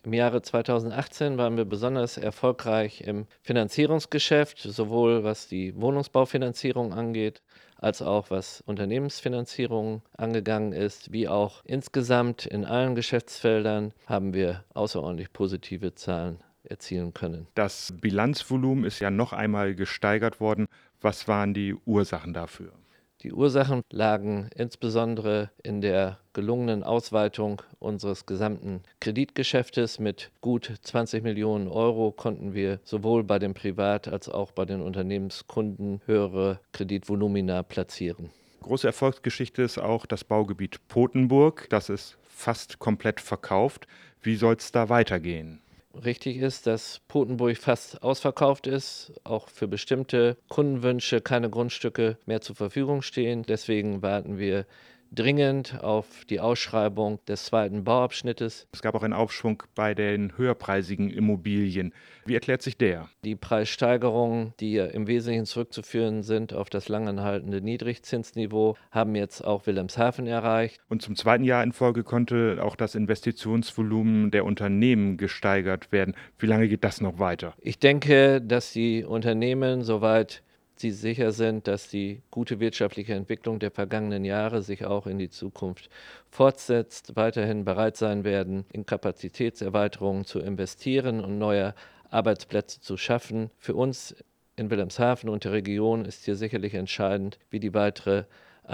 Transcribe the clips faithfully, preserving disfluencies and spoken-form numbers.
Im Jahre zweitausendachtzehn waren wir besonders erfolgreich im Finanzierungsgeschäft, sowohl was die Wohnungsbaufinanzierung angeht, als auch was Unternehmensfinanzierung angegangen ist, wie auch insgesamt in allen Geschäftsfeldern haben wir außerordentlich positive Zahlen erzielen können. Das Bilanzvolumen ist ja noch einmal gesteigert worden. Was waren die Ursachen dafür? Die Ursachen lagen insbesondere in der gelungenen Ausweitung unseres gesamten Kreditgeschäftes. Mit gut zwanzig Millionen Euro konnten wir sowohl bei den Privat- als auch bei den Unternehmenskunden höhere Kreditvolumina platzieren. Große Erfolgsgeschichte ist auch das Baugebiet Potenburg. Das ist fast komplett verkauft. Wie soll es da weitergehen? Richtig ist, dass Potenburg fast ausverkauft ist, auch für bestimmte Kundenwünsche keine Grundstücke mehr zur Verfügung stehen. Deswegen warten wir dringend auf die Ausschreibung des zweiten Bauabschnittes. Es gab auch einen Aufschwung bei den höherpreisigen Immobilien. Wie erklärt sich der? Die Preissteigerungen, die ja im Wesentlichen zurückzuführen sind auf das langanhaltende Niedrigzinsniveau, haben jetzt auch Wilhelmshaven erreicht. Und zum zweiten Jahr in Folge konnte auch das Investitionsvolumen der Unternehmen gesteigert werden. Wie lange geht das noch weiter? Ich denke, dass die Unternehmen, soweit sie sicher sind, dass die gute wirtschaftliche Entwicklung der vergangenen Jahre sich auch in die Zukunft fortsetzt, weiterhin bereit sein werden, in Kapazitätserweiterungen zu investieren und neue Arbeitsplätze zu schaffen. Für uns in Wilhelmshaven und der Region ist hier sicherlich entscheidend, wie die weitere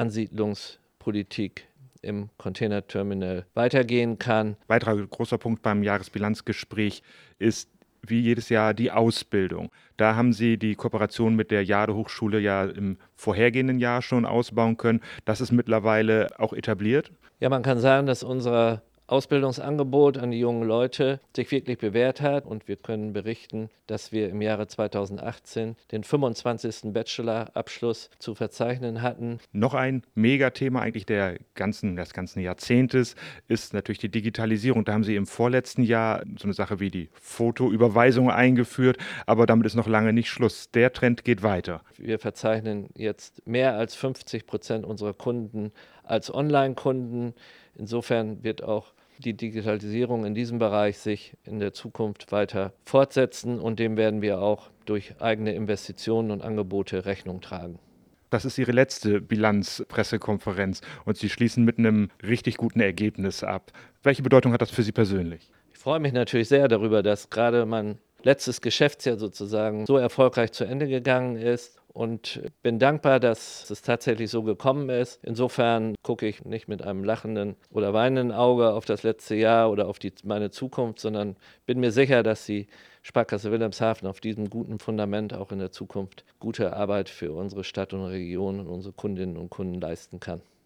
Ansiedlungspolitik im Containerterminal weitergehen kann. Weiterer großer Punkt beim Jahresbilanzgespräch ist wie jedes Jahr die Ausbildung. Da haben Sie die Kooperation mit der Jade-Hochschule ja im vorhergehenden Jahr schon ausbauen können. Das ist mittlerweile auch etabliert? Ja, man kann sagen, dass unser Ausbildungsangebot an die jungen Leute sich wirklich bewährt hat und wir können berichten, dass wir im Jahre zweitausendachtzehn den fünfundzwanzigsten Bachelorabschluss zu verzeichnen hatten. Noch ein Megathema eigentlich der ganzen, des ganzen Jahrzehntes ist natürlich die Digitalisierung. Da haben Sie im vorletzten Jahr so eine Sache wie die Fotoüberweisung eingeführt, aber damit ist noch lange nicht Schluss. Der Trend geht weiter. Wir verzeichnen jetzt mehr als fünfzig Prozent unserer Kunden als Online-Kunden. Insofern wird auch die Digitalisierung in diesem Bereich sich in der Zukunft weiter fortsetzen und dem werden wir auch durch eigene Investitionen und Angebote Rechnung tragen. Das ist Ihre letzte Bilanzpressekonferenz und Sie schließen mit einem richtig guten Ergebnis ab. Welche Bedeutung hat das für Sie persönlich? Ich freue mich natürlich sehr darüber, dass gerade mein letztes Geschäftsjahr sozusagen so erfolgreich zu Ende gegangen ist. Und bin dankbar, dass es tatsächlich so gekommen ist. Insofern gucke ich nicht mit einem lachenden oder weinenden Auge auf das letzte Jahr oder auf die, meine Zukunft, sondern bin mir sicher, dass die Sparkasse Wilhelmshaven auf diesem guten Fundament auch in der Zukunft gute Arbeit für unsere Stadt und Region und unsere Kundinnen und Kunden leisten kann.